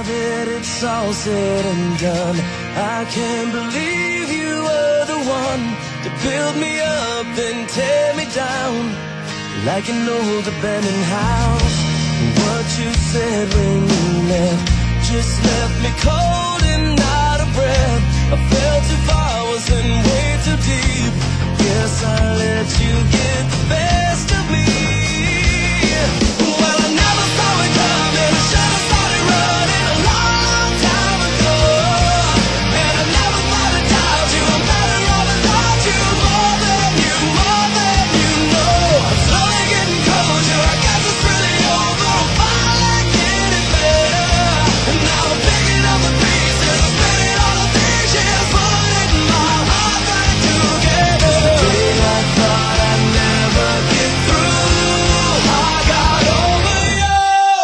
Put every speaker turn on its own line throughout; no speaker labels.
that it's all said and done, I can't believe you were the one to build me up and tear me down like an old abandoned house. What you said when you left just left me cold and out of breath. I fell too far, was in way too deep. Guess I let you get the best of me. Well, I never saw it coming. I should have started running a long time ago. And I never thought I'd doubt you. I'm better off without you. More than you know. I'm slowly getting closer. I guess it's really over. I'm finally getting better. And now I'm picking up the pieces. I'm spinning all the dishes, putting my heart back together. The day I thought I'd never get through, I got over you.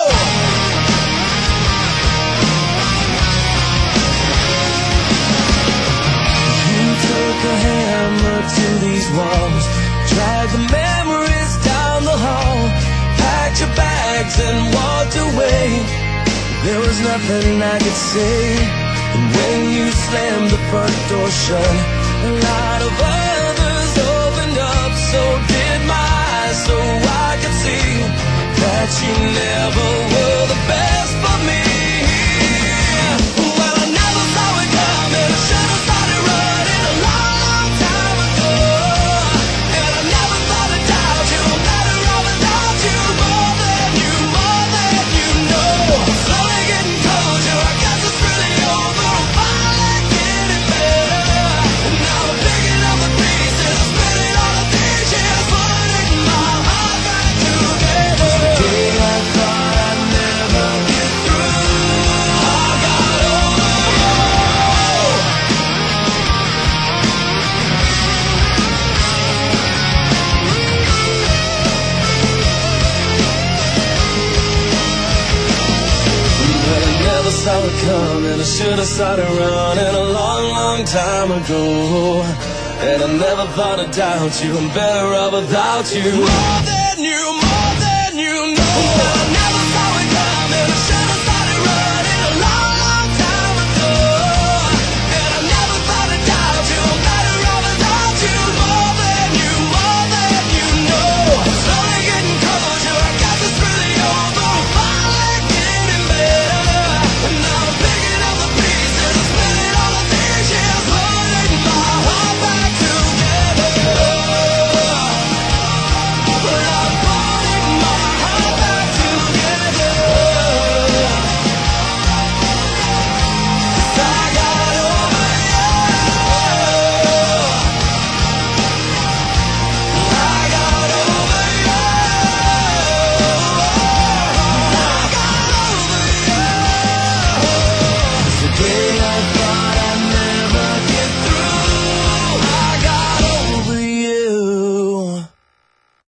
You took a hammer to these walls, dragged the memories down the hall, packed your bags and walked away. There was nothing I could say. And when you slammed the front door shut, a lot of others opened up. So did my eyes, so I could see that you never were the best for me. Well, I never saw it coming. I should have started running a long time ago. And I never thought I'd doubt you. I'm better off without you. More than you know. I'm slowly getting closer. I guess it's really over. I'm finally getting better. And now I'm picking up the pieces, spinning all the dishes, putting my heart back together. The day I thought I'd never get through, I got over you. But I never saw it coming. I should have started running a long time ago. And I never thought I'd doubt you. I'm better off without you. More than